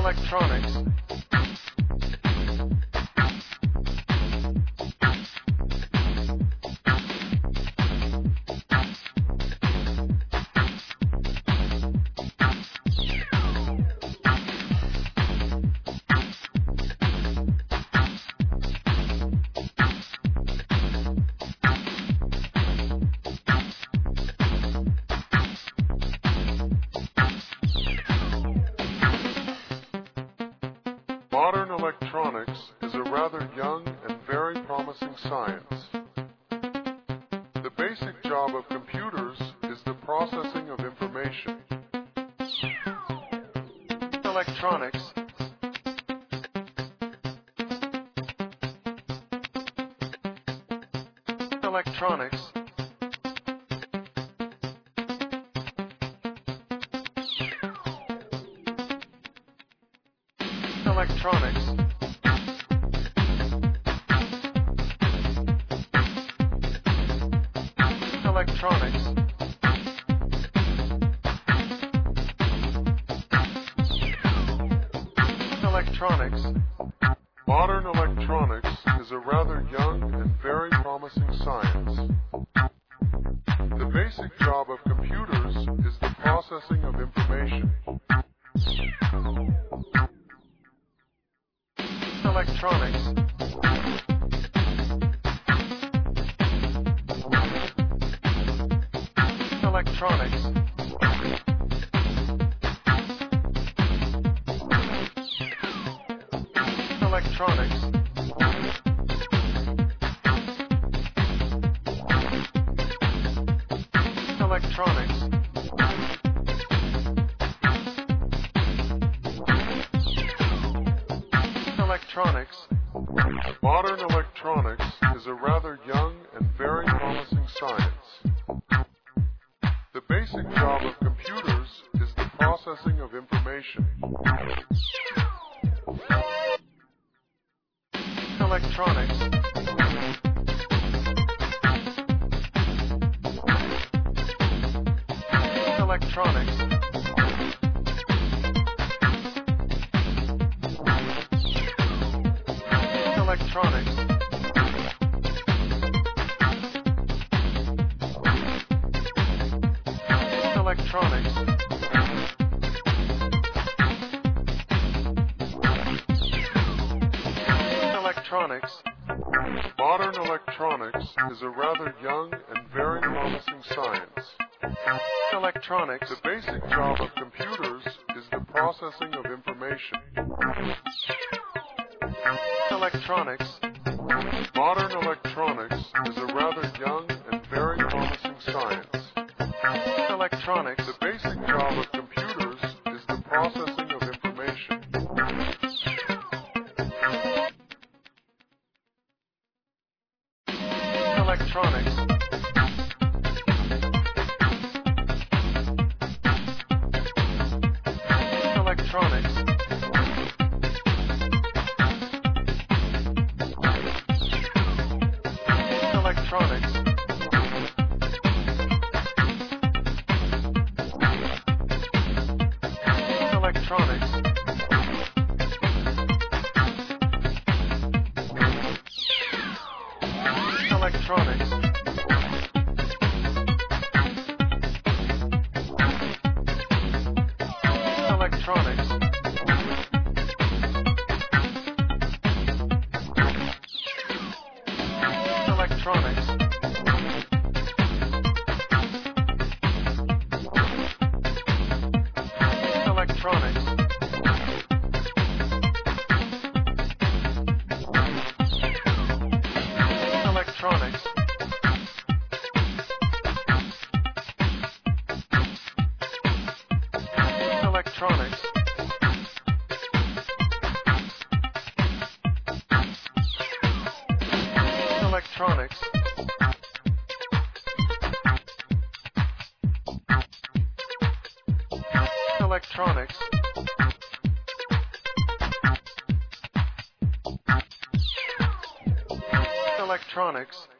Electronics. Modern electronics is a rather young and very promising science. The basic job of computers is the processing of information. Electronics. Electronics. Electronics. Electronics. Electronics. Modern electronics is a rather young and very promising science. The basic job of computers is the processing of information. Electronics. Electronics. Electronics. Electronics. Electronics. Modern electronics is a rather young and very promising science. The basic job of computers is the processing of information. Electronics. Electronics. Electronics. Electronics. Electronics. Modern electronics is a rather young and very promising science. Electronics. The basic job of computers is the processing of information. Electronics. Modern electronics is a rather young and very promising science. Electronics. The basic job of computers is the processing of information. Electronics. Electronics. Electronics. Electronics. Electronics. Electronics. Electronics. Electronics. Electronics. Electronics. Electronics. Electronics. Electronics.